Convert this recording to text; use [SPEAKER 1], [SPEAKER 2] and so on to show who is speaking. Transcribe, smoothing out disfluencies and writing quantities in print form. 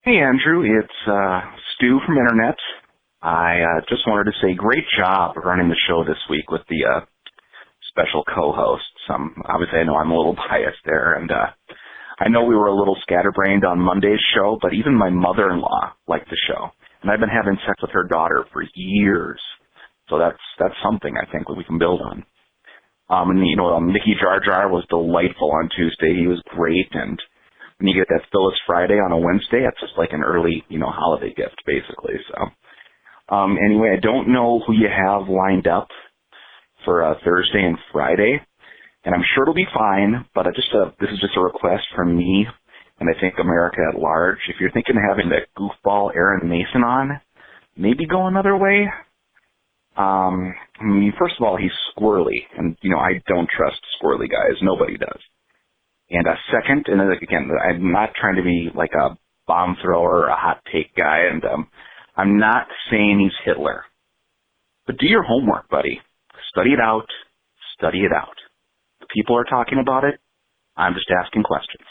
[SPEAKER 1] Hey, Andrew. It's Stu from Internet. I just wanted to say great job running the show this week with the special co-hosts. Obviously, I know I'm a little biased there, and I know we were a little scatterbrained on Monday's show, but even my mother-in-law liked the show, and I've been having sex with her daughter for years, so that's something I think that we can build on. Mickey Jar Jar was delightful on Tuesday. He was great, and when you get that Phyllis Friday on a Wednesday, that's just like an early, holiday gift, basically. So, anyway, I don't know who you have lined up for Thursday and Friday, and I'm sure it'll be fine, but this is just a request from me, and I think America at large. If you're thinking of having that goofball Aaron Mason on, maybe go another way. First of all, he's squirrely, and, I don't trust squirrely guys. Nobody does. And second, and again, I'm not trying to be like a bomb thrower or a hot take guy, and I'm not saying he's Hitler. But do your homework, buddy. Study it out. Study it out. The people are talking about it. I'm just asking questions.